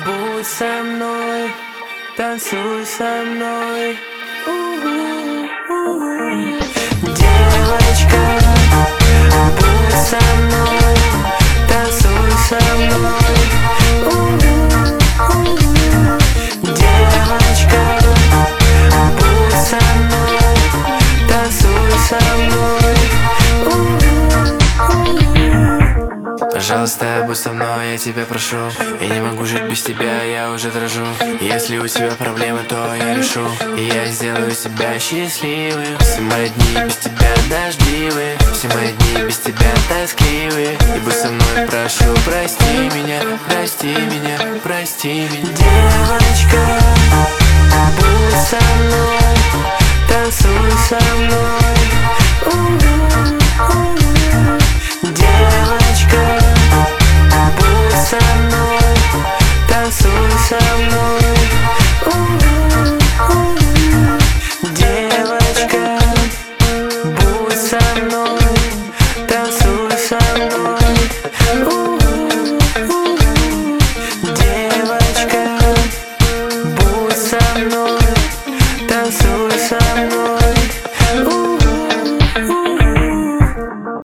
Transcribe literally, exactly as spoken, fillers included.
Будь со мной, танцуй со мной. Девочка, будь со мной, танцуй со мной. Девочка, будь со мной, танцуй со мной. Пожалуйста, будь со мной, я тебя прошу. Я не могу жить без тебя, я уже дрожу. Если у тебя проблемы, то я решу, и я сделаю тебя счастливым. Все мои дни без тебя дождливые, все мои дни без тебя тоскливые. И будь со мной, прошу, прости меня, прости меня, прости меня. Девочка, будь со мной, танцуй со мной.